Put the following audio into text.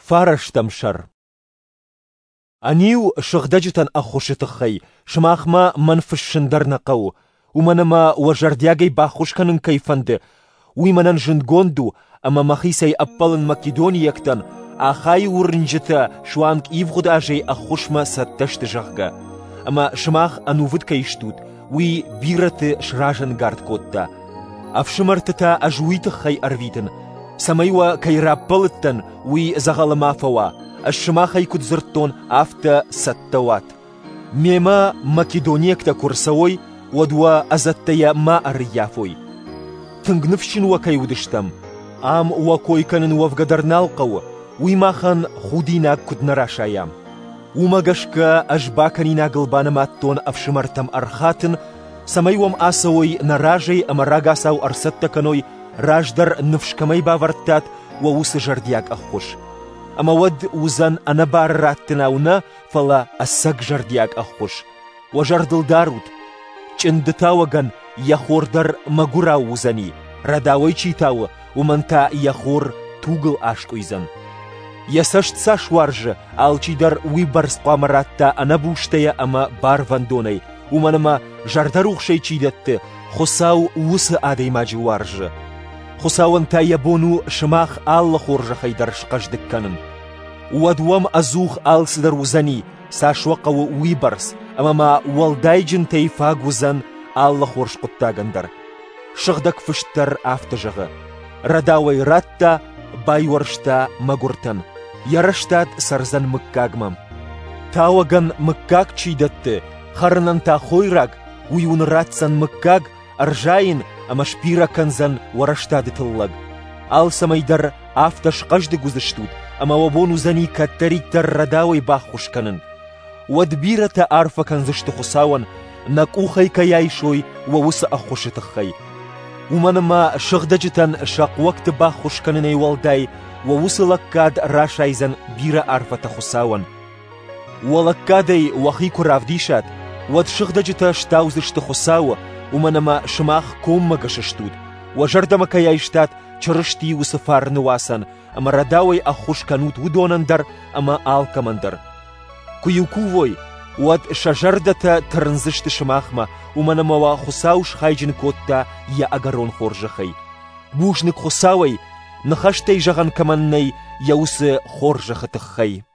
Фарштамшар. Анию шغдجтан أخوشتخي شماخما منفش شندرنقو ومنما وجردياغي باخوشكنن كيفند ويمنن جندگوندو أما مخيسي أبالن مكيدونيكتن آخاي ورنجتا شوانك إيفغد آجي أخوشما ستشت جغغا أما شماخ أنوفد كيشتوت وي بيرت شراجن غارد كوتا أفشمرتتا أجويتخي أرويتن سميوا كيرابلتن وي زغالمافوا الشماخي كتزرتون أفتا ستوات ميما مكيدونيكتا كورسوي ودوا أزتيا ما أريافوي تنغنفشن وكيودشتم آم وكويكنن وفقدرنالقو ويماخن خودينا كدنراشايام ومغشكا أجباكنينا قلبانماتون أفشمرتم أرخاتن سميوم آسوي نراجي أما راقاساو أرستكنوي راجدر نفشكمي باورتات ووس جردياك أخوش أما ود وزن أنا باراتناونا فلا أساق جردياك أخوش وجردل داروت چندتاوغن يخوردر مغوراو وزني رداوي چيتاو ومنتا يخور توغل عشق ويزن يسشت ساش وارج آلچيدر ويبرس قامراتا أنا بوشتيا أما بار فاندوني ومنما جردروخ شي چيدت خساو وس آدي ماجي وارج خساون تا يبونو شماخ آل خورج خيدرش قجدكنن ودوام أزوخ آل سدر وزني ساشوقو ويبرس أما ما والدايجن تيفاق وزن آل خورج قطاقندر شغدك فشتر آفتجغ رداوي راتا بايورشتا مغورتن يرشتاد سرزن مكاقمم تاوغن مكاق چيدت خرنن تا خويراق ويون راتسن مكاق أرجاين أما شبيرا كنزن ورشتاد تلق آل سميدر آفتش قجد گوزشتود أما وبونو زني كتري تر رداوي باخوش كنن ودبيرة عارفة كنزشت خساون نقوخي كيايشوي ووس أخوش تخي ومنما شغدجتن شاق وقت باخوش كنني والداي ووصلكاد راشايزن بيرة عارفة خساون ولكادي وخيكو رافديشات ود شغدجتا شتاوزشت خساو ومنما شماخ كوم مغششتود وجردما كيايشتات چرشتي وسفار نواسن أما رداوي أخوش كانوت ودونندر أما آل كمندر كيوكووي ود شجردتا ترنزشت شماخما ومنما وخساوش خايجن كوتا يا أغرون خورجخي بوشنك خساوي نخشتي جغن كمني يوس خورجخ تخي